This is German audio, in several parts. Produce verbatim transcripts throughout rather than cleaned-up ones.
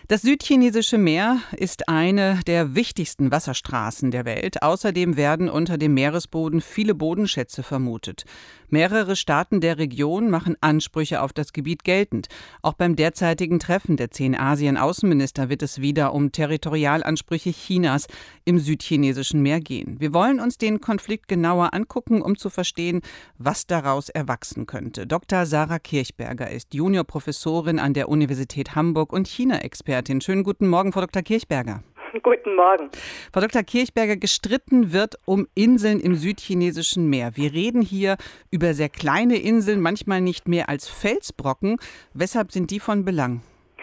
Das Südchinesische Meer ist eine der wichtigsten Wasserstraßen der Welt. Außerdem werden unter dem Meeresboden viele Bodenschätze vermutet. Mehrere Staaten der Region machen Ansprüche auf das Gebiet geltend. Auch beim derzeitigen Treffen der zehn Asien-Außenminister wird es wieder um Territorialansprüche Chinas im Südchinesischen Meer gehen. Wir wollen uns den Konflikt genauer angucken, um zu verstehen, was daraus erwachsen könnte. Doktor Sarah Kirchberger ist Juniorprofessorin an der Universität Hamburg und China-Expertin. Schönen guten Morgen, Frau Doktor Kirchberger. Guten Morgen. Frau Doktor Kirchberger, gestritten wird um Inseln im Südchinesischen Meer. Wir reden hier über sehr kleine Inseln, manchmal nicht mehr als Felsbrocken. Weshalb sind die von Belang?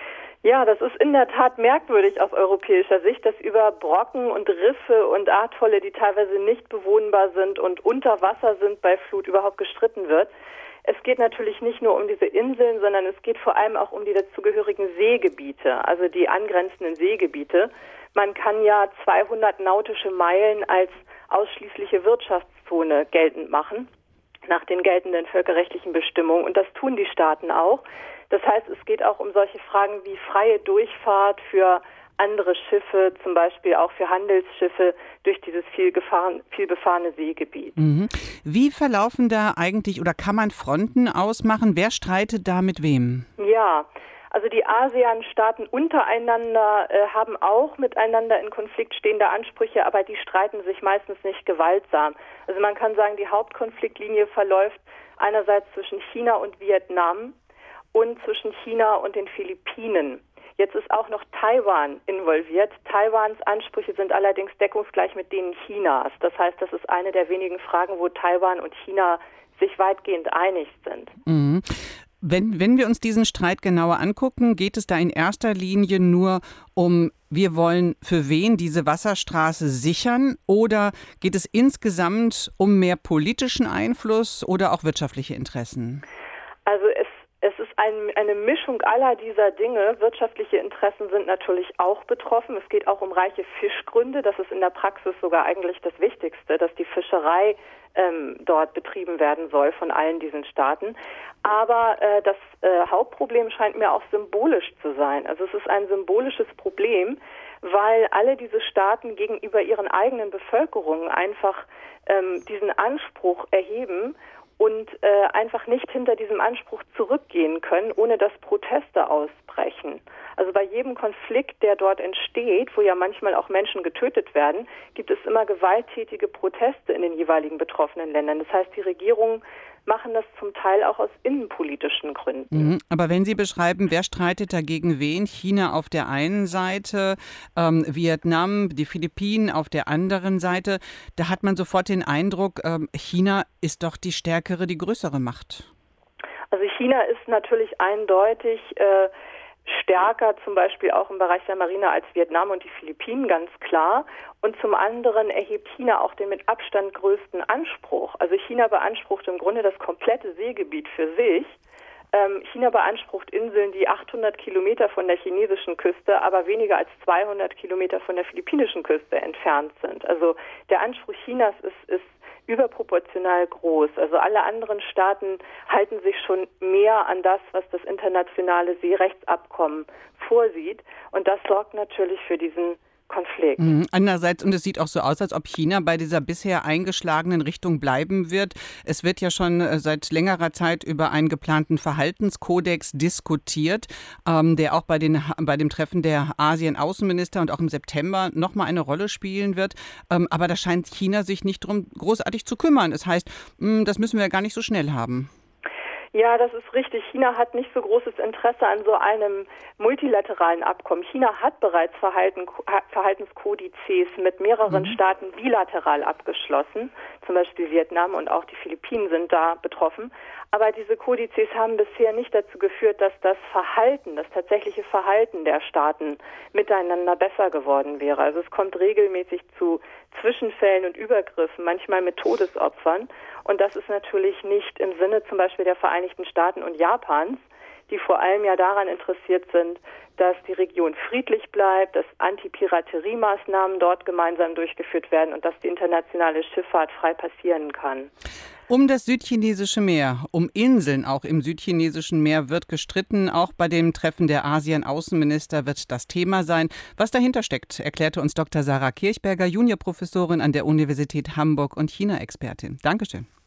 Ja, das ist in der Tat merkwürdig aus europäischer Sicht, dass über Brocken und Riffe und Atolle, die teilweise nicht bewohnbar sind und unter Wasser sind bei Flut, überhaupt gestritten wird. Es geht natürlich nicht nur um diese Inseln, sondern es geht vor allem auch um die dazugehörigen Seegebiete, also die angrenzenden Seegebiete. Man kann ja zweihundert nautische Meilen als ausschließliche Wirtschaftszone geltend machen, nach den geltenden völkerrechtlichen Bestimmungen. Und das tun die Staaten auch. Das heißt, es geht auch um solche Fragen wie freie Durchfahrt für andere Schiffe, zum Beispiel auch für Handelsschiffe durch dieses viel, gefahren, viel befahrene Seegebiet. Mhm. Wie verlaufen da eigentlich oder kann man Fronten ausmachen? Wer streitet da mit wem? Ja, also die ASEAN-Staaten untereinander äh, haben auch miteinander in Konflikt stehende Ansprüche, aber die streiten sich meistens nicht gewaltsam. Also man kann sagen, die Hauptkonfliktlinie verläuft einerseits zwischen China und Vietnam und zwischen China und den Philippinen. Jetzt ist auch noch Taiwan involviert. Taiwans Ansprüche sind allerdings deckungsgleich mit denen Chinas. Das heißt, das ist eine der wenigen Fragen, wo Taiwan und China sich weitgehend einig sind. Mhm. Wenn, wenn wir uns diesen Streit genauer angucken, geht es da in erster Linie nur um, wir wollen für wen diese Wasserstraße sichern, oder geht es insgesamt um mehr politischen Einfluss oder auch wirtschaftliche Interessen? Also es Es ist ein, eine Mischung aller dieser Dinge. Wirtschaftliche Interessen sind natürlich auch betroffen. Es geht auch um reiche Fischgründe. Das ist in der Praxis sogar eigentlich das Wichtigste, dass die Fischerei ähm, dort betrieben werden soll von allen diesen Staaten. Aber äh, das äh, Hauptproblem scheint mir auch symbolisch zu sein. Also es ist ein symbolisches Problem, weil alle diese Staaten gegenüber ihren eigenen Bevölkerungen einfach ähm, diesen Anspruch erheben und äh, einfach nicht hinter diesem Anspruch zurückgehen können, ohne dass Proteste ausbrechen. Also bei jedem Konflikt, der dort entsteht, wo ja manchmal auch Menschen getötet werden, gibt es immer gewalttätige Proteste in den jeweiligen betroffenen Ländern. Das heißt, die Regierungen machen das zum Teil auch aus innenpolitischen Gründen. Mhm. Aber wenn Sie beschreiben, wer streitet dagegen wen, China auf der einen Seite, ähm, Vietnam, die Philippinen auf der anderen Seite, da hat man sofort den Eindruck, ähm, China ist doch die stärkere, die größere Macht. Also China ist natürlich eindeutig äh, stärker, zum Beispiel auch im Bereich der Marine, als Vietnam und die Philippinen, ganz klar. Und zum anderen erhebt China auch den mit Abstand größten Anspruch. Also China beansprucht im Grunde das komplette Seegebiet für sich. Ähm, China beansprucht Inseln, die achthundert Kilometer von der chinesischen Küste, aber weniger als zweihundert Kilometer von der philippinischen Küste entfernt sind. Also der Anspruch Chinas ist, ist überproportional groß. Also alle anderen Staaten halten sich schon mehr an das, was das internationale Seerechtsabkommen vorsieht. Und das sorgt natürlich für diesen Konflikt. Mhm. Andererseits, und es sieht auch so aus, als ob China bei dieser bisher eingeschlagenen Richtung bleiben wird. Es wird ja schon seit längerer Zeit über einen geplanten Verhaltenskodex diskutiert, ähm, der auch bei, den, bei dem Treffen der Asien-Außenminister und auch im September nochmal eine Rolle spielen wird. Ähm, aber da scheint China sich nicht drum großartig zu kümmern. Es heißt, mh, das müssen wir ja gar nicht so schnell haben. Ja, das ist richtig. China hat nicht so großes Interesse an so einem multilateralen Abkommen. China hat bereits Verhalten, Verhaltenskodizes mit mehreren mhm. Staaten bilateral abgeschlossen. Zum Beispiel Vietnam und auch die Philippinen sind da betroffen. Aber diese Kodizes haben bisher nicht dazu geführt, dass das Verhalten, das tatsächliche Verhalten der Staaten miteinander besser geworden wäre. Also es kommt regelmäßig zu Zwischenfällen und Übergriffen, manchmal mit Todesopfern. Und das ist natürlich nicht im Sinne zum Beispiel der Vereinigten Staaten und Japans, die vor allem ja daran interessiert sind, dass die Region friedlich bleibt, dass Antipirateriemaßnahmen dort gemeinsam durchgeführt werden und dass die internationale Schifffahrt frei passieren kann. Um das Südchinesische Meer, um Inseln auch im Südchinesischen Meer wird gestritten. Auch bei dem Treffen der ASEAN-Außenminister wird das Thema sein. Was dahinter steckt, erklärte uns Doktor Sarah Kirchberger, Juniorprofessorin an der Universität Hamburg und China-Expertin. Dankeschön.